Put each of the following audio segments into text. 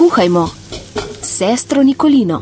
Kuhajmo s sestro Nikolino.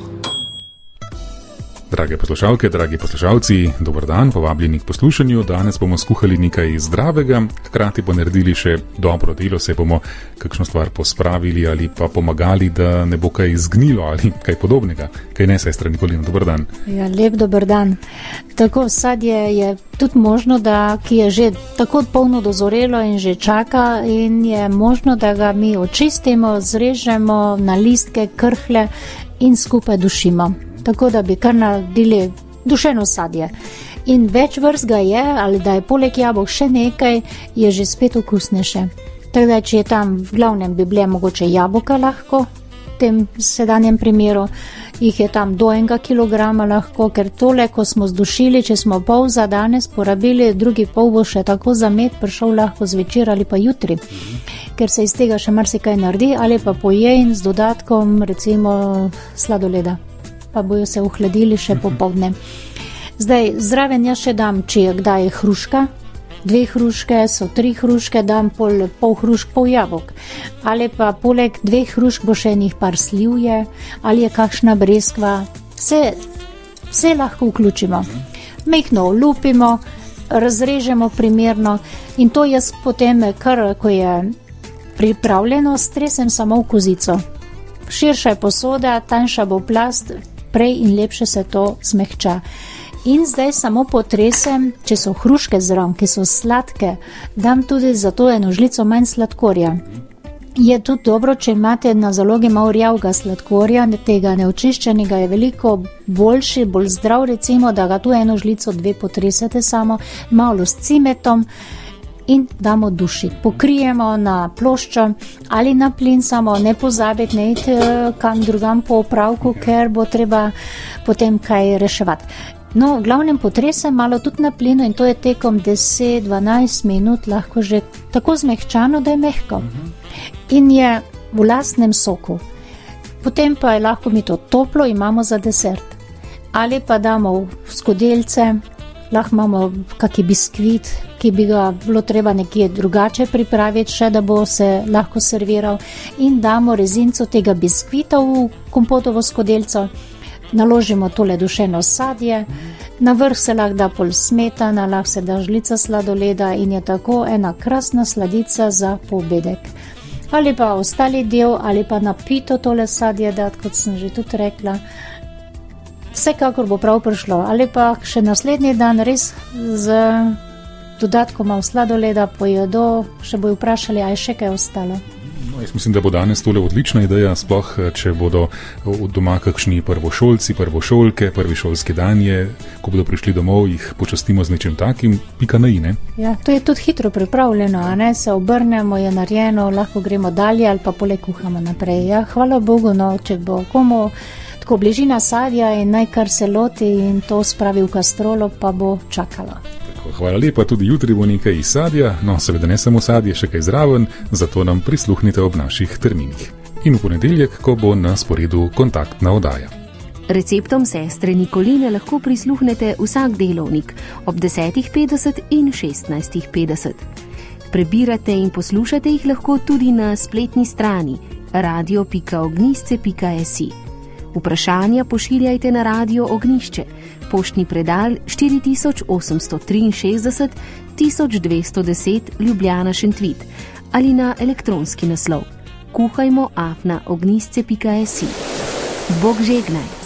Drage poslušalke, dragi poslušalci, dober dan, povabljeni k poslušanju. Danes bomo skuhali nekaj zdravega, hkrati pa naredili še dobro delo, se bomo kakšno stvar pospravili ali pa pomagali, da ne bo kaj izgnilo ali kaj podobnega. Kaj ne, sestra Nikolina, dober dan. Ja, lep dober dan. Tako sadje je tudi možno, da ki je že tako polno dozorelo in že čaka in je možno, da ga mi očistimo, zrežemo na listke, krhlje in skupaj dušimo. Tako da bi kar naredili dušeno sadje. In več vrst ga je, ali da je poleg jabolk še nekaj, je že spet okusnejše. Tako da, če je tam v glavnem bi bile mogoče jabolka lahko, v tem sedanjem primeru, jih je tam do 1 kilograma lahko, ker tole, ko smo zdušili, če smo pol za danes porabili, drugi pol bo še tako za med prišel lahko zvečer ali pa jutri, ker se iz tega še marsikaj naredi, ali pa poje in z dodatkom recimo sladoleda. Pa bojo se ohladili še popoldne. Zdaj, zraven jaz še dam, če je kdaj hruška, 2 hruške, so 3 hruške, dam pol hrušk, pol jabolk. Ali pa poleg 2 hrušk bo še enih par slivje, ali je kakšna breskva. Vse lahko vključimo. Mehno olupimo, razrežemo primerno in to jaz potem, kar ko je pripravljeno, stresem samo v kozico. Širša je posoda, tanjša bo plast, prej in lepše se to zmehča. In zdaj samo potresem, če so hruške zraven, ki so sladke, dam tudi za to eno žlico manj sladkorja. Je tudi dobro, če imate na zalogi malo rjavga sladkorja, tega neočiščenega je veliko boljši, bolj zdrav recimo, da ga tu eno žlico 2 potresete samo, malo s cimetom in damo dušiti. Pokrijemo na ploščo ali na plin, samo ne pozabiti, ne iti kam drugam po opravku, ker bo treba potem kaj reševati. No, v glavnem potresem malo tudi na plinu in to je tekom 10-12 minut lahko že tako zmehčano, da je mehko. In je v lastnem soku. Potem pa je lahko mi to toplo, imamo za desert. Ali pa damo v skodelce, lahko imamo kaki biskvit, ki bi ga bilo treba nekje drugače pripraviti, še da bo se lahko serviral. In damo rezinco tega biskvita v kompotovo skodelco. Naložimo tole dušeno sadje, na vrh se lahko da pol smetana, lahko se da žlica sladoleda in je tako ena krasna sladica za poobedek. Ali pa ostali del, ali pa napito tole sadje dati, kot sem že tudi rekla. Vsekakor bo prav prišlo. Ali pa še naslednji dan res z dodatkom malo sladoleda pojedo, še bojo vprašali, a je še kaj ostalo. No, jaz mislim, da bo danes tole odlična ideja, sploh če bodo doma kakšni prvošolci, prvošolke, prvi šolski dan je, ko bodo prišli domov, jih počastimo z nečim takim, pika na i, ne? Ja, to je tudi hitro pripravljeno, a ne, se obrnemo, je narejeno, lahko gremo dalje ali pa poleg kuhamo naprej. Ja, hvala Bogu, no, če bo komu tako bližina sadja in naj kar se loti in to spravi v kastrolo, pa bo čakalo. Hvala lepa, tudi jutri bo nekaj iz sadja, no seveda ne samo sadje, še kaj zraven, zato nam prisluhnite ob naših terminih. In v ponedeljek, ko bo na sporedu kontaktna oddaja. Receptom sestre Nikoline lahko prisluhnete vsak delovnik ob 10.50 in 16.50. Prebirate in poslušate jih lahko tudi na spletni strani radio.ognisce.si. Vprašanja pošiljajte na Radio Ognišče, poštni predal 4863 1210 Ljubljana Šentvit ali na elektronski naslov kuhajmo@ognisce.si. Bog žegnaj!